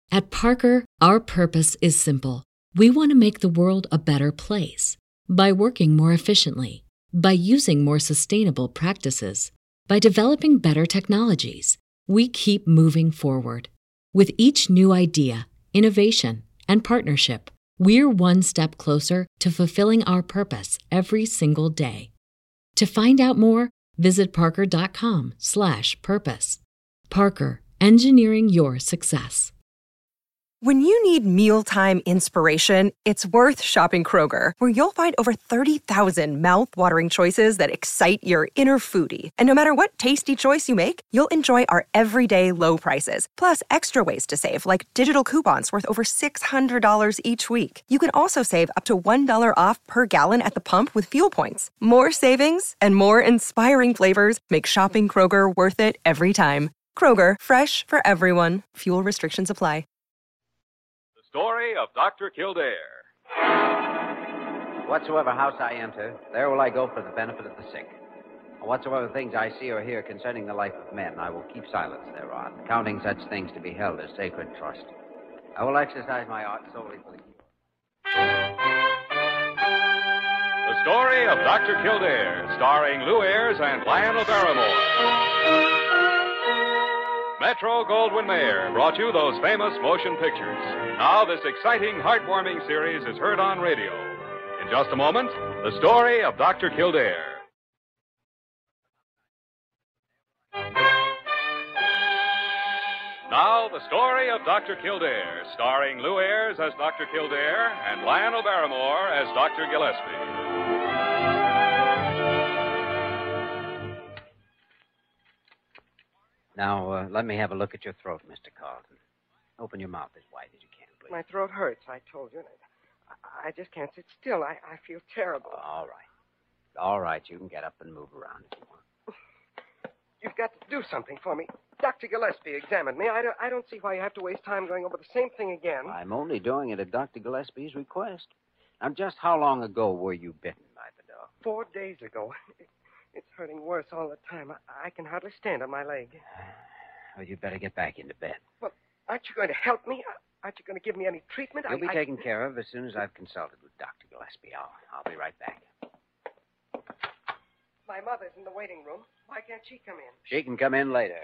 At Parker, our purpose is simple. We want to make the world a better place by working more efficiently, by using more sustainable practices, by developing better technologies. We keep moving forward. With each new idea, innovation, and partnership, we're one step closer to fulfilling our purpose every single day. To find out more, visit parker.com/purpose. Parker, engineering your success. When you need mealtime inspiration, it's worth shopping Kroger, where you'll find over 30,000 mouth-watering choices that excite your inner foodie. And no matter what tasty choice you make, you'll enjoy our everyday low prices, plus extra ways to save, like digital coupons worth over $600 each week. You can also save up to $1 off per gallon at the pump with fuel points. More savings and more inspiring flavors make shopping Kroger worth it every time. Kroger, fresh for everyone. Fuel restrictions apply. Story of Dr. Kildare. Whatsoever house I enter, there will I go for the benefit of the sick. Whatsoever things I see or hear concerning the life of men, I will keep silence thereon, counting such things to be held as sacred trust. I will exercise my art solely for the cure. The Story of Dr. Kildare, starring Lou Ayres and Lionel Barrymore. Metro-Goldwyn-Mayer brought you those famous motion pictures. Now this exciting, heartwarming series is heard on radio. In just a moment, the Story of Dr. Kildare. Now, the Story of Dr. Kildare, starring Lou Ayres as Dr. Kildare and Lionel Barrymore as Dr. Gillespie. Now, let me have a look at your throat, Mr. Carlton. Open your mouth as wide as you can, please. My throat hurts, I told you. I just can't sit still. I feel terrible. All right. All right, you can get up and move around if you want. You've got to do something for me. Dr. Gillespie examined me. I don't see why you have to waste time going over the same thing again. I'm only doing it at Dr. Gillespie's request. Now, just how long ago were you bitten by the dog? 4 days ago. It's hurting worse all the time. I can hardly stand on my leg. Well, you'd better get back into bed. Well, aren't you going to help me? Aren't you going to give me any treatment? You'll be taken care of as soon as I've consulted with Dr. Gillespie. I'll be right back. My mother's in the waiting room. Why can't she come in? She can come in later.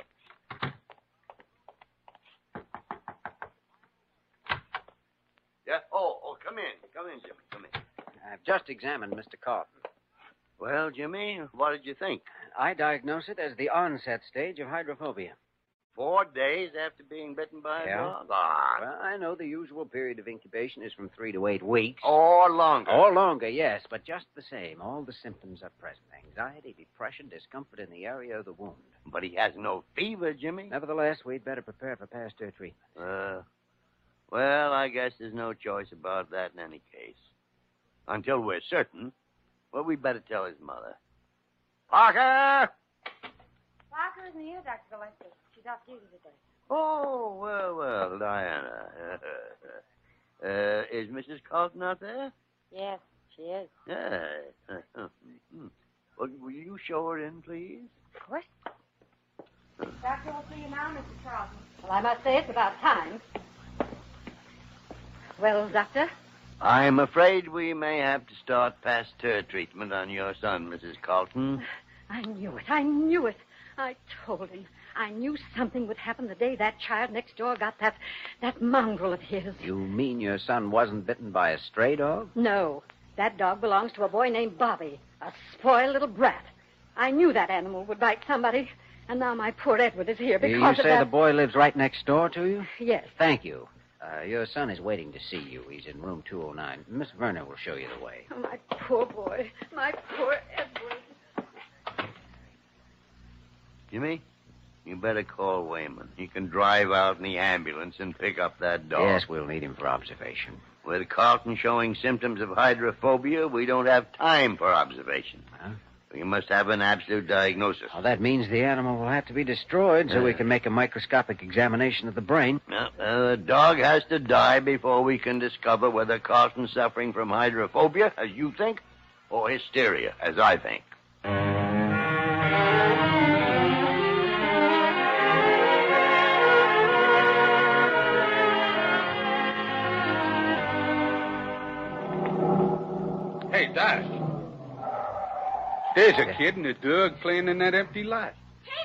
Yeah? Oh, come in. Come in, Jimmy. Come in. I've just examined Mr. Carlton. Well, Jimmy, what did you think? I diagnose it as the onset stage of hydrophobia. 4 days after being bitten by a dog? Ah. Well, I know the usual period of incubation is from 3 to 8 weeks. Or longer. Or longer, yes. But just the same, all the symptoms are present. Anxiety, depression, discomfort in the area of the wound. But he has no fever, Jimmy. Nevertheless, we'd better prepare for Pasteur treatment. Well, I guess there's no choice about that in any case. Until we're certain. Well, we'd better tell his mother. Parker! Parker isn't here, Dr. Gillespie. She's off duty today. Oh, well, Diana. Is Mrs. Carlton out there? Yes, she is. Yeah. Well, will you show her in, please? Of course. Doctor will see you now, Mr. Carlton. Well, I must say it's about time. Well, Doctor? I'm afraid we may have to start Pasteur treatment on your son, Mrs. Carlton. I knew it. I knew it. I told him. I knew something would happen the day that child next door got that mongrel of his. You mean your son wasn't bitten by a stray dog? No. That dog belongs to a boy named Bobby, a spoiled little brat. I knew that animal would bite somebody, and now my poor Edward is here because You say the boy lives right next door to you? Yes. Thank you. Your son is waiting to see you. He's in room 209. Miss Verner will show you the way. Oh, my poor boy. My poor Edward. Jimmy, you better call Wayman. He can drive out in the ambulance and pick up that dog. Yes, we'll need him for observation. With Carlton showing symptoms of hydrophobia, we don't have time for observation. Huh? We must have an absolute diagnosis. Well, that means the animal will have to be destroyed so we can make a microscopic examination of the brain. The dog has to die before we can discover whether Carlton's suffering from hydrophobia, as you think, or hysteria, as I think. Hey, Doc. There's a kid and a dog playing in that empty lot.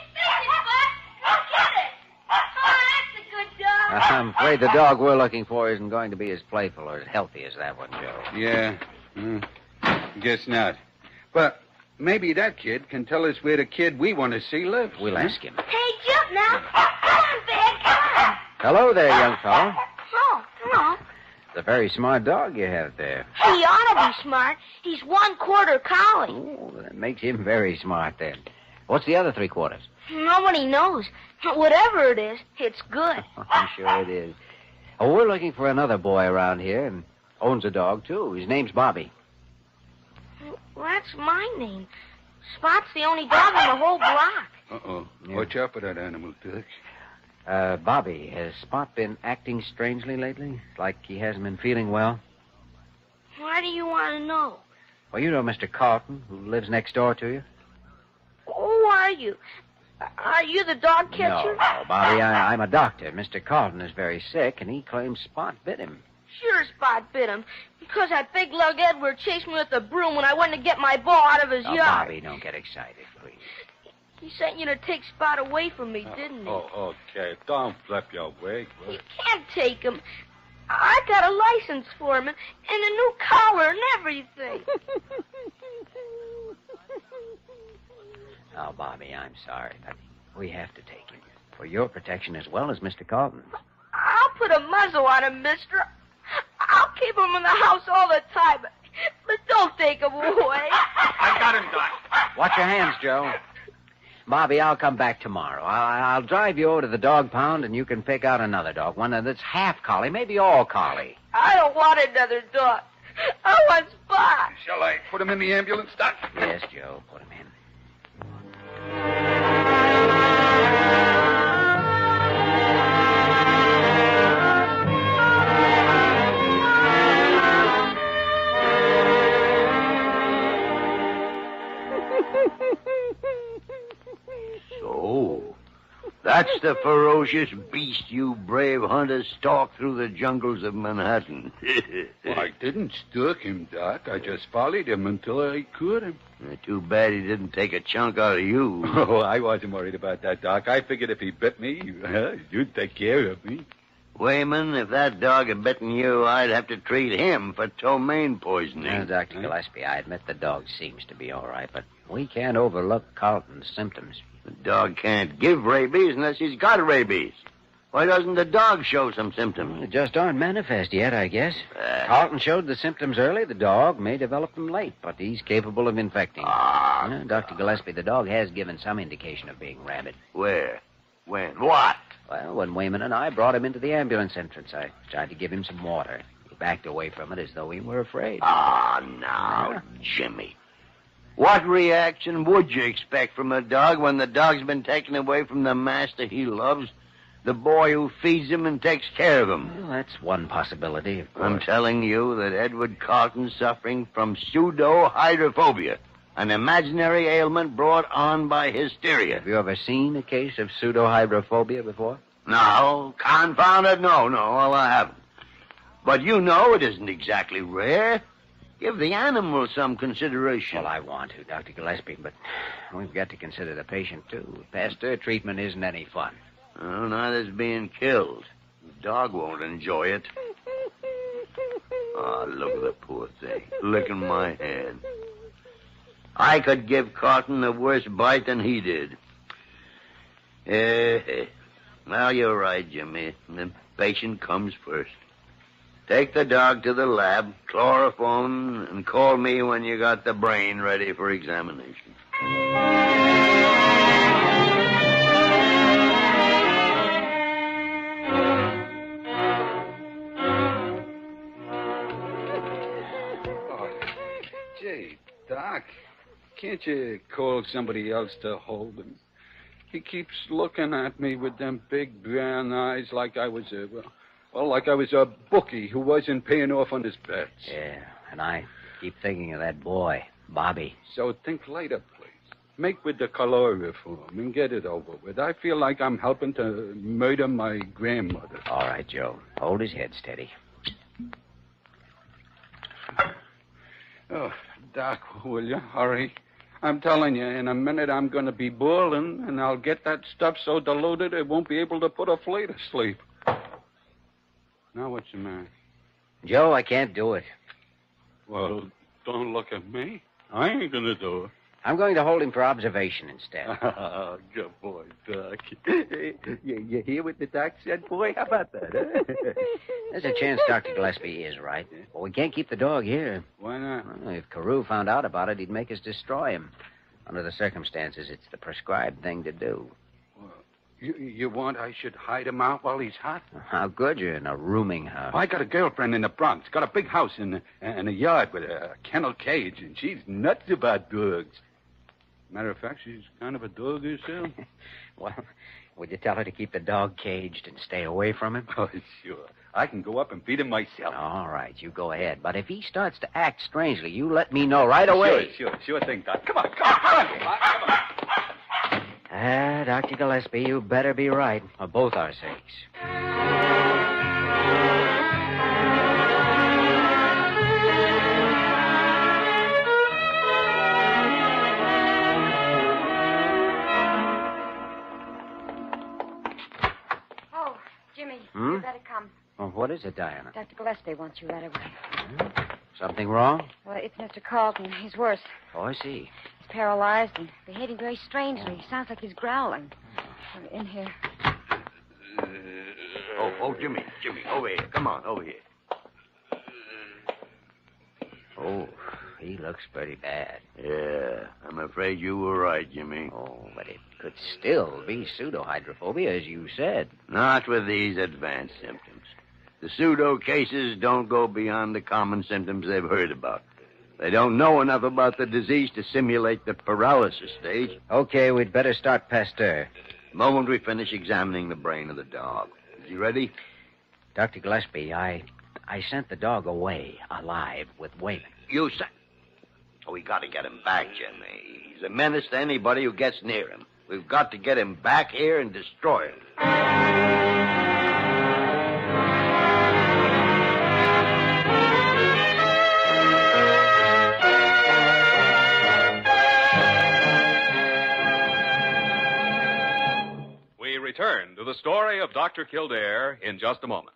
I'm afraid the dog we're looking for isn't going to be as playful or as healthy as that one, Joe. Yeah. Guess not. But maybe that kid can tell us where the kid we want to see lives. We'll ask him. Hey, jump now. Come on, Bed. Come on. Hello there, young fellow. Oh, hello. It's a very smart dog you have there. He ought to be smart. He's 1/4 collie. Oh, that makes him very smart then. What's the other 3/4? Nobody knows. Whatever it is, it's good. I'm sure it is. Oh, we're looking for another boy around here and owns a dog, too. His name's Bobby. Well, that's my name. Spot's the only dog in the whole block. Uh-oh. Yeah. Watch out for that animal, Dick. Bobby, has Spot been acting strangely lately? Like he hasn't been feeling well? Why do you want to know? Well, you know Mr. Carlton, who lives next door to you? Who are you? Are you the dog catcher? No, Bobby, I'm a doctor. Mr. Carlton is very sick, and he claims Spot bit him. Sure Spot bit him. Because that big lug Edward chased me with a broom when I went to get my ball out of his yard. Bobby, don't get excited, please. He sent you to take Spot away from me, didn't he? Oh, okay. Don't flip your wig. You can't take him. I got a license for him and a new collar and everything. Oh, Bobby, I'm sorry, but we have to take him. For your protection as well as Mr. Carlton's. I'll put a muzzle on him, mister. I'll keep him in the house all the time. But don't take him away. I got him, Doc. Watch your hands, Joe. Bobby, I'll come back tomorrow. I'll drive you over to the dog pound, and you can pick out another dog. One that's half collie, maybe all collie. I don't want another dog. I want Spot. Shall I put him in the ambulance, Doc? Yes, Joe, put him in. So, that's the ferocious beast you brave hunters stalk through the jungles of Manhattan. Well, I didn't stalk him, Doc. I just followed him until I caught him. Too bad he didn't take a chunk out of you. Oh, I wasn't worried about that, Doc. I figured if he bit me, you'd take care of me. Wayman, if that dog had bitten you, I'd have to treat him for ptomaine poisoning. Now, Dr. Gillespie, I admit the dog seems to be all right, but we can't overlook Carlton's symptoms. The dog can't give rabies unless he's got rabies. Why doesn't the dog show some symptoms? They just aren't manifest yet, I guess. Carlton showed the symptoms early. The dog may develop them late, but he's capable of infecting. Dr. Gillespie, the dog has given some indication of being rabid. Where? When? What? Well, when Wayman and I brought him into the ambulance entrance, I tried to give him some water. He backed away from it as though he were afraid. Now, Jimmy. What reaction would you expect from a dog when the dog's been taken away from the master he loves, the boy who feeds him and takes care of him? Well, that's one possibility, of course. I'm telling you that Edward Carlton's suffering from pseudo-hydrophobia, an imaginary ailment brought on by hysteria. Have you ever seen a case of pseudo-hydrophobia before? No, confounded, no, well, I haven't. But you know it isn't exactly rare. Give the animal some consideration. Well, I want to, Dr. Gillespie, but we've got to consider the patient, too. Pasteur treatment isn't any fun. Oh, neither's being killed. The dog won't enjoy it. Oh, look at the poor thing, licking my hand. I could give Carlton a worse bite than he did. Well, you're right, Jimmy. The patient comes first. Take the dog to the lab, chloroform, and call me when you got the brain ready for examination. Oh, gee, Doc, can't you call somebody else to hold him? He keeps looking at me with them big brown eyes like I was a bookie who wasn't paying off on his bets. Yeah, and I keep thinking of that boy, Bobby. So think later, please. Make with the chloroform and get it over with. I feel like I'm helping to murder my grandmother. All right, Joe. Hold his head steady. Oh, Doc, will you hurry? I'm telling you, in a minute I'm going to be boiling, and I'll get that stuff so diluted it won't be able to put a flea to sleep. Now what's the matter? Joe, I can't do it. Well, don't look at me. I ain't going to do it. I'm going to hold him for observation instead. Good boy, Doc. You hear what the doc said, boy? How about that, huh? There's a chance Dr. Gillespie is right. But we can't keep the dog here. Why not? Well, if Carew found out about it, he'd make us destroy him. Under the circumstances, it's the prescribed thing to do. Well, you want I should hide him out while he's hot? How good you're in a rooming house. I got a girlfriend in the Bronx. Got a big house and a yard with a kennel cage, and she's nuts about dogs. Matter of fact, she's kind of a dog herself. Well, would you tell her to keep the dog caged and stay away from him? Oh, sure. I can go up and feed him myself. All right, you go ahead. But if he starts to act strangely, you let me know right away. Sure thing, Doc. Come on. Come on. Dr. Gillespie, you better be right, for both our sakes. Jimmy, Hmm? you better come. Well, what is it, Diana? Dr. Gillespie wants you right away. Something wrong? Well, it's Mr. Carlton. He's worse. Oh, I see. He's paralyzed and behaving very strangely. He sounds like he's growling. In here. Jimmy, over here. Come on, over here. Oh, he looks pretty bad. Yeah, I'm afraid you were right, Jimmy. Oh, but it could still be pseudohydrophobia, as you said. Not with these advanced symptoms. The pseudo cases don't go beyond the common symptoms they've heard about. They don't know enough about the disease to simulate the paralysis stage. Okay, we'd better start Pasteur. The moment we finish examining the brain of the dog. Is he ready? Dr. Gillespie, I sent the dog away, alive, with Wayman. You said... Oh, we got to get him back, Jimmy. He's a menace to anybody who gets near him. We've got to get him back here and destroy him. We return to the story of Dr. Kildare in just a moment.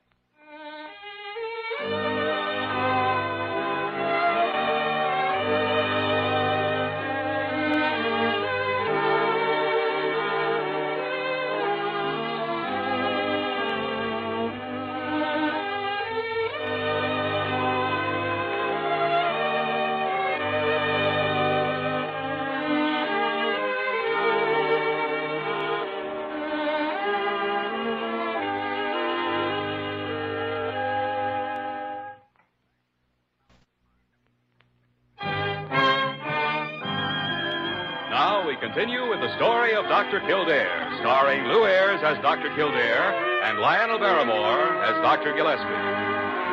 Now we continue with the story of Dr. Kildare, starring Lou Ayres as Dr. Kildare and Lionel Barrymore as Dr. Gillespie.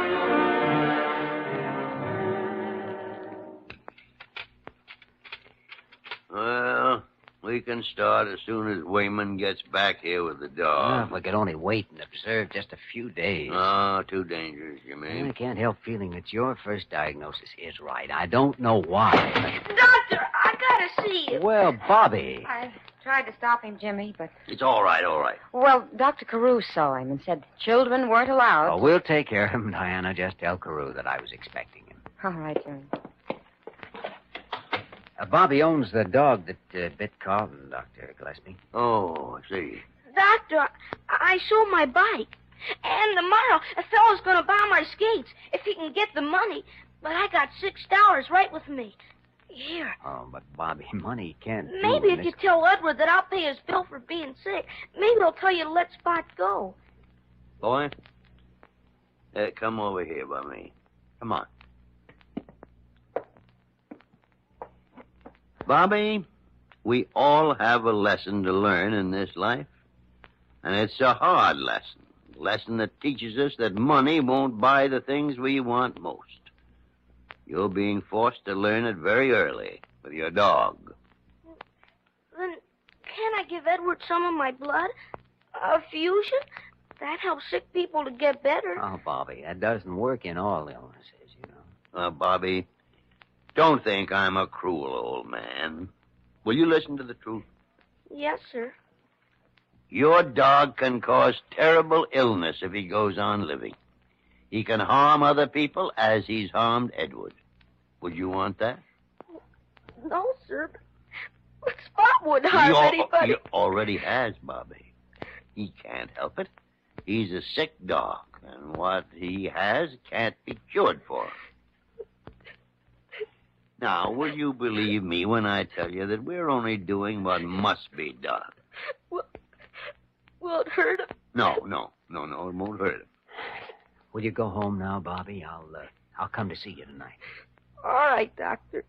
Well, we can start as soon as Wayman gets back here with the dog. We could only wait and observe just a few days. Oh, too dangerous, Jimmy. I can't help feeling that your first diagnosis is right. I don't know why. Doctor, I gotta see you. Well, Bobby. I tried to stop him, Jimmy, but... It's all right. Well, Dr. Carew saw him and said children weren't allowed. Oh, we'll take care of him, Diana. Just tell Carew that I was expecting him. All right, Jimmy. Bobby owns the dog that bit Carlton, Dr. Gillespie. Oh, I see. Doctor, I sold my bike. And tomorrow, a fellow's gonna buy my skates if he can get the money. But I got $6 right with me. Here. Oh, but Bobby, money can't do Maybe if this. you tell Edward that I'll pay his bill for being sick, maybe he'll tell you to let Spot go. Boy, come over here by me. Come on. Bobby, we all have a lesson to learn in this life. And it's a hard lesson. A lesson that teaches us that money won't buy the things we want most. You're being forced to learn it very early with your dog. Then can't I give Edward some of my blood? A fusion? That helps sick people to get better. Oh, Bobby, that doesn't work in all illnesses, you know. Bobby, Don't think I'm a cruel old man. Will you listen to the truth? Yes, sir. Your dog can cause terrible illness if he goes on living. He can harm other people as he's harmed Edward. Would you want that? No, sir. But Spot wouldn't harm anybody. He already has, Bobby. He can't help it. He's a sick dog, and what he has can't be cured for. Now, will you believe me when I tell you that we're only doing what must be done? Will it hurt him? No, it won't hurt him. Will you go home now, Bobby? I'll come to see you tonight. All right, Doctor.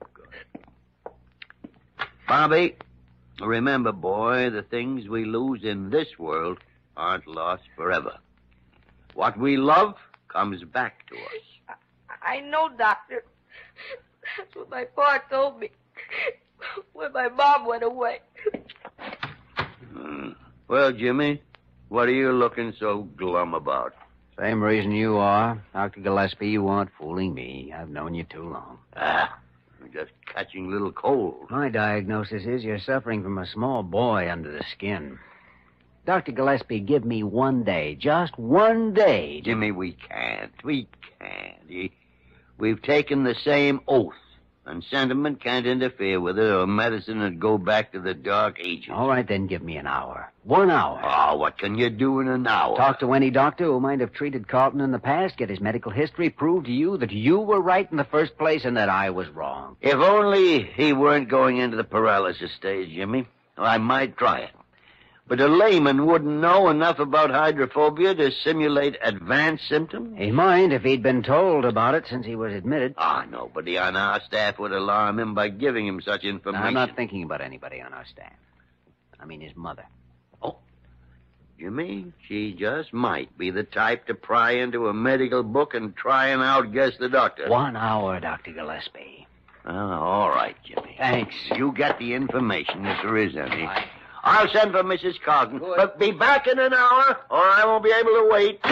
Bobby, remember, boy, the things we lose in this world aren't lost forever. What we love comes back to us. I know, Doctor. That's what my pa told me when my mom went away. Well, Jimmy, what are you looking so glum about? Same reason you are. Dr. Gillespie, you aren't fooling me. I've known you too long. You're just catching a little cold. My diagnosis is you're suffering from a small boy under the skin. Dr. Gillespie, give me 1 day, just 1 day. Jimmy, we can't. We've taken the same oath, and sentiment can't interfere with it, or medicine would go back to the Dark Ages. All right, then give me an hour. 1 hour. Oh, what can you do in an hour? Talk to any doctor who might have treated Carlton in the past, get his medical history, prove to you that you were right in the first place and that I was wrong. If only he weren't going into the paralysis stage, Jimmy. I might try it. But a layman wouldn't know enough about hydrophobia to simulate advanced symptoms. He might if he'd been told about it since he was admitted. Nobody on our staff would alarm him by giving him such information. I'm not thinking about anybody on our staff. I mean his mother. Oh, Jimmy, she just might be the type to pry into a medical book and try and outguess the doctor. 1 hour, Dr. Gillespie. All right, Jimmy. Thanks. You get the information if there is any. I'll send for Mrs. Carlton. Good. But be back in an hour, or I won't be able to wait.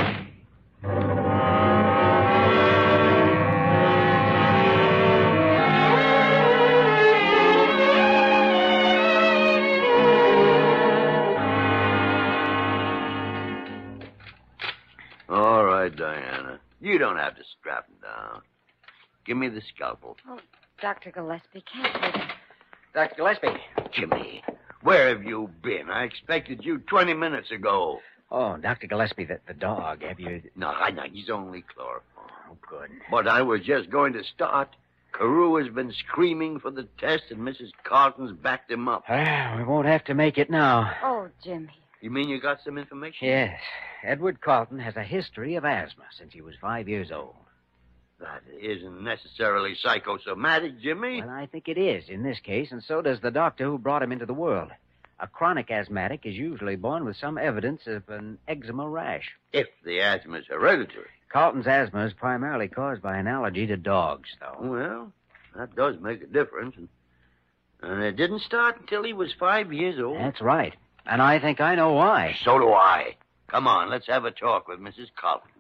All right, Diana. You don't have to strap him down. Give me the scalpel. Oh, Dr. Gillespie, can't you? Dr. Gillespie. Jimmy, where have you been? I expected you 20 minutes ago. Oh, Dr. Gillespie, the dog, have you... No, he's only chloroform. Oh, good. But I was just going to start. Carew has been screaming for the test, and Mrs. Carlton's backed him up. We won't have to make it now. Oh, Jimmy. You mean you got some information? Yes. Edward Carlton has a history of asthma since he was 5 years old. That isn't necessarily psychosomatic, Jimmy. Well, I think it is in this case, and so does the doctor who brought him into the world. A chronic asthmatic is usually born with some evidence of an eczema rash. If the asthma is hereditary. Carlton's asthma is primarily caused by an allergy to dogs, though. Well, that does make a difference. And it didn't start until he was 5 years old. That's right. And I think I know why. So do I. Come on, let's have a talk with Mrs. Carlton.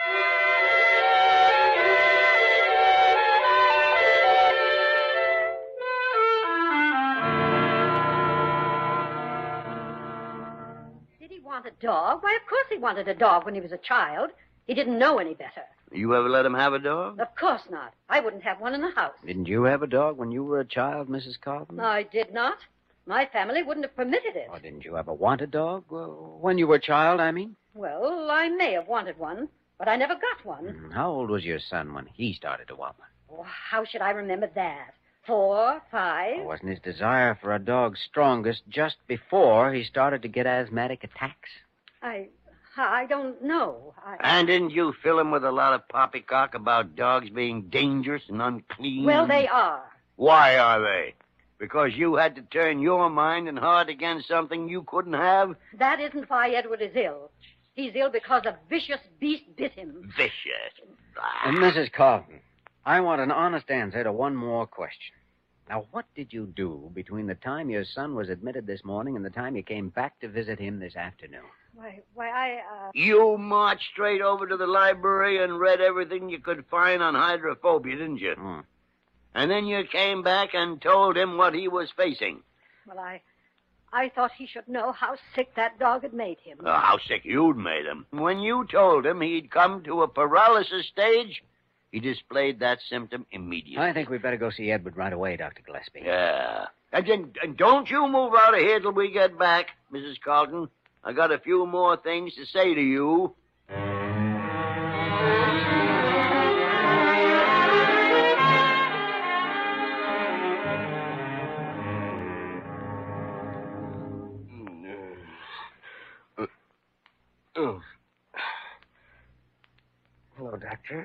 Want a dog? Why, of course he wanted a dog when he was a child. He didn't know any better. You ever let him have a dog? Of course not. I wouldn't have one in the house. Didn't you have a dog when you were a child, Mrs. Carlton? I did not. My family wouldn't have permitted it. Or didn't you ever want a dog? Well, when you were a child, I mean? Well, I may have wanted one, but I never got one. How old was your son when he started to want one? Oh, how should I remember that? 4, 5? Wasn't his desire for a dog strongest just before he started to get asthmatic attacks? I don't know. And didn't you fill him with a lot of poppycock about dogs being dangerous and unclean? Well, they are. Why are they? Because you had to turn your mind and heart against something you couldn't have? That isn't why Edward is ill. He's ill because a vicious beast bit him. Vicious? And Mrs. Carlton, I want an honest answer to one more question. Now, what did you do between the time your son was admitted this morning and the time you came back to visit him this afternoon? You marched straight over to the library and read everything you could find on hydrophobia, didn't you? And then you came back and told him what he was facing. Well, I thought he should know how sick that dog had made him. Oh, how sick you'd made him. When you told him he'd come to a paralysis stage, he displayed that symptom immediately. I think we'd better go see Edward right away, Dr. Gillespie. Yeah. And don't you move out of here till we get back, Mrs. Carlton. I got a few more things to say to you. Oh. Hello, Doctor.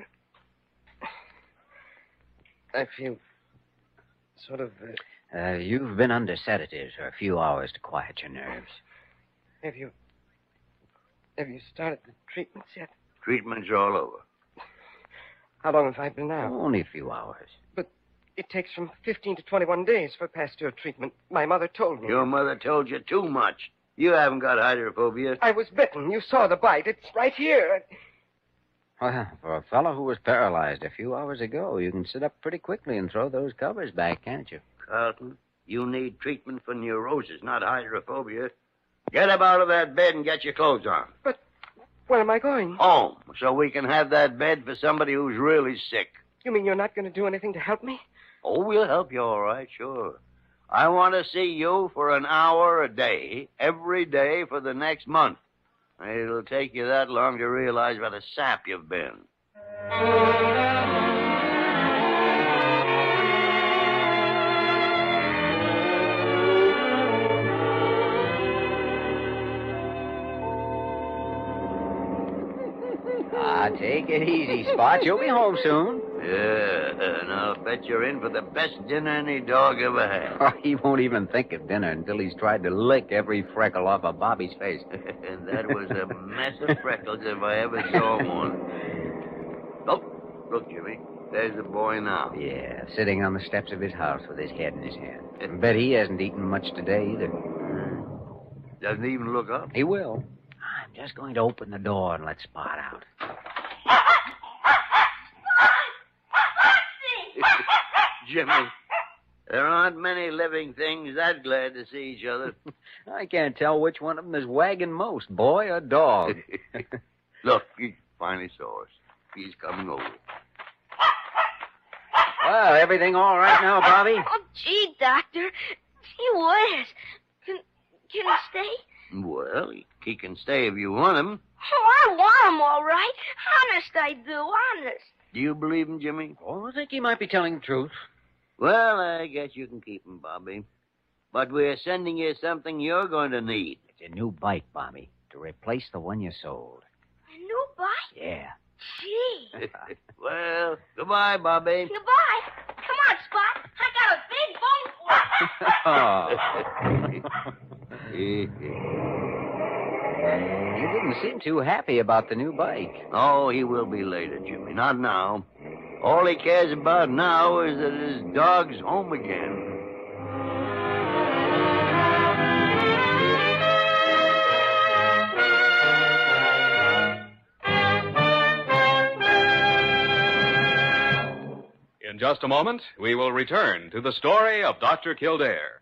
I feel sort of... You've been under sedatives for a few hours to quiet your nerves. Have you started the treatments yet? Treatment's all over. How long have I been now? Only a few hours. But it takes from 15 to 21 days for Pasteur treatment. My mother told me. Your mother told you too much. You haven't got hydrophobia. I was bitten. You saw the bite. It's right here. Well, for a fellow who was paralyzed a few hours ago, you can sit up pretty quickly and throw those covers back, can't you? Carlton, you need treatment for neurosis, not hydrophobia. Get up out of that bed and get your clothes on. But where am I going? Home, so we can have that bed for somebody who's really sick. You mean you're not going to do anything to help me? Oh, we'll help you all right, sure. I want to see you for an hour a day, every day for the next month. It'll take you that long to realize what a sap you've been. Take it easy, Spot. You'll be home soon. Yeah, and I'll bet you're in for the best dinner any dog ever had. Oh, he won't even think of dinner until he's tried to lick every freckle off of Bobby's face. And that was a mess of freckles if I ever saw one. Oh, look, Jimmy. There's the boy now. Yeah, sitting on the steps of his house with his head in his hand. I bet he hasn't eaten much today either. Doesn't even look up. He will. I'm just going to open the door and let Spot out. Jimmy, there aren't many living things that glad to see each other. I can't tell which one of them is wagging most, boy or dog. Look, he finally saw us. He's coming over. Well, everything all right now, Bobby? Oh, gee, Doctor. Gee whiz. Can he stay? Well, he can stay if you want him. Oh, I want him all right. Honest, I do. Honest. Do you believe him, Jimmy? Oh, I think he might be telling the truth. Well, I guess you can keep him, Bobby. But we're sending you something you're going to need. It's a new bike, Bobby, to replace the one you sold. A new bike? Yeah. Gee. Well, goodbye, Bobby. Goodbye. Come on, Spot. I got a big bone for you. You didn't seem too happy about the new bike. Oh, he will be later, Jimmy. Not now. All he cares about now is that his dog's home again. In just a moment, we will return to the story of Dr. Kildare.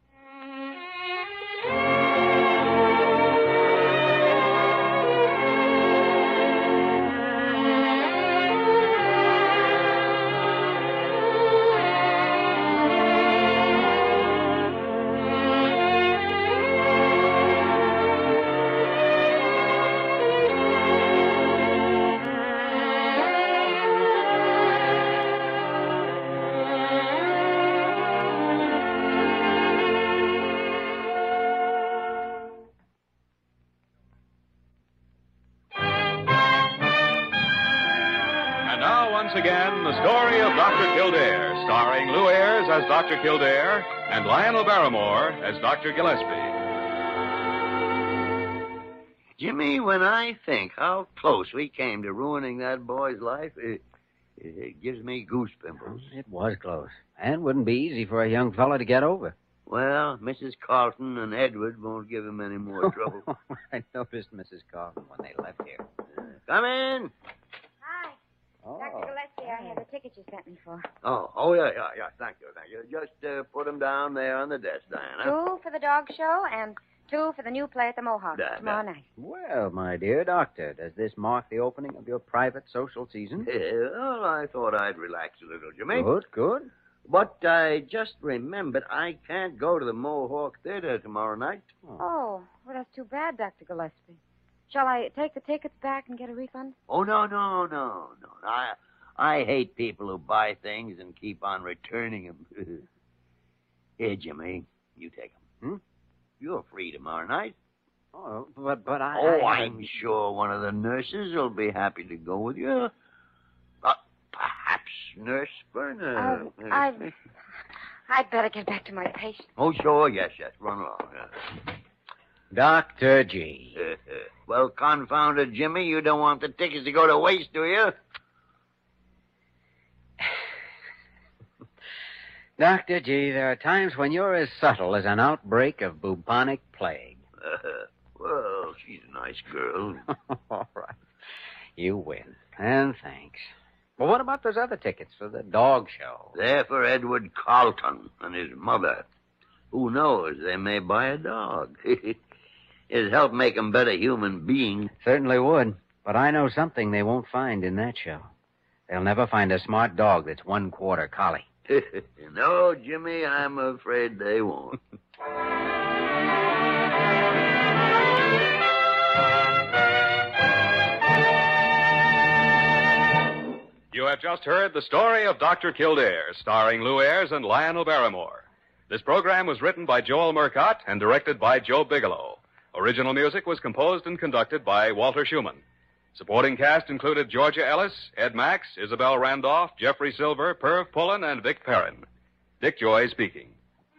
Once again, the story of Dr. Kildare, starring Lou Ayres as Dr. Kildare and Lionel Barrymore as Dr. Gillespie. Jimmy, when I think how close we came to ruining that boy's life, it gives me goose pimples. It was close, and wouldn't be easy for a young fellow to get over. Well, Mrs. Carlton and Edward won't give him any more trouble. I noticed Mrs. Carlton when they left here. Come in. Hi. Oh. Dr. Gillespie, I have a tickets you sent me for. Oh, yeah. Thank you. Just put them down there on the desk, Diana. 2 for the dog show and 2 for the new play at the Mohawk tomorrow night. Well, my dear doctor, does this mark the opening of your private social season? Well, I thought I'd relax a little, Jimmy. Good. But I just remembered I can't go to the Mohawk Theater tomorrow night. Oh, well, that's too bad, Dr. Gillespie. Shall I take the tickets back and get a refund? Oh, no. I hate people who buy things and keep on returning them. Here, Jimmy, you take them. You're free tomorrow night. Oh, but I... Oh, I'm sure one of the nurses will be happy to go with you. Perhaps Nurse Berner. I'd better get back to my patient. Oh, sure, yes. Run along. Dr. G. Well, confound it, Jimmy, you don't want the tickets to go to waste, do you? Dr. G, there are times when you're as subtle as an outbreak of bubonic plague. Well, she's a nice girl. All right. You win. And thanks. Well, what about those other tickets for the dog show? They're for Edward Carlton and his mother. Who knows? They may buy a dog. It'd help make them better human beings. Certainly would. But I know something they won't find in that show. They'll never find a smart dog that's 1/4 collie. No, Jimmy, I'm afraid they won't. You have just heard the story of Dr. Kildare, starring Lou Ayres and Lionel Barrymore. This program was written by Joel Murcott and directed by Joe Bigelow. Original music was composed and conducted by Walter Schumann. Supporting cast included Georgia Ellis, Ed Max, Isabel Randolph, Jeffrey Silver, Perv Pullen, and Vic Perrin. Dick Joy speaking.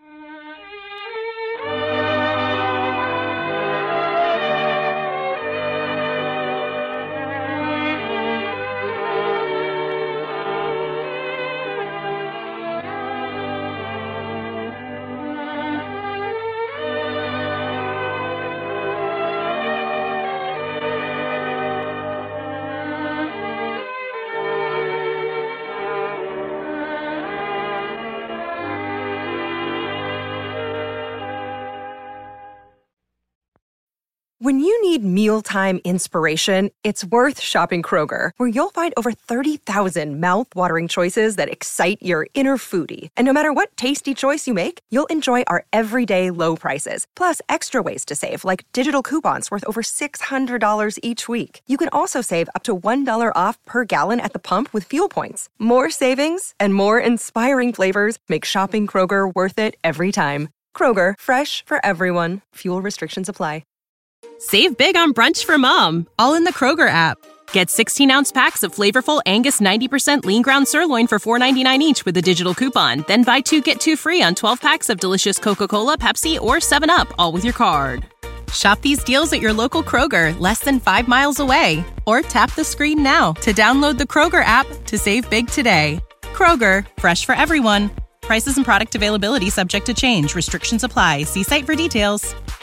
When you need mealtime inspiration, it's worth shopping Kroger, where you'll find over 30,000 mouth-watering choices that excite your inner foodie. And no matter what tasty choice you make, you'll enjoy our everyday low prices, plus extra ways to save, like digital coupons worth over $600 each week. You can also save up to $1 off per gallon at the pump with fuel points. More savings and more inspiring flavors make shopping Kroger worth it every time. Kroger, fresh for everyone. Fuel restrictions apply. Save big on brunch for mom, all in the Kroger app. Get 16-ounce packs of flavorful Angus 90% lean ground sirloin for $4.99 each with a digital coupon. Then buy 2, get 2 free on 12 packs of delicious Coca-Cola, Pepsi, or 7-Up, all with your card. Shop these deals at your local Kroger, less than 5 miles away. Or tap the screen now to download the Kroger app to save big today. Kroger, fresh for everyone. Prices and product availability subject to change. Restrictions apply. See site for details.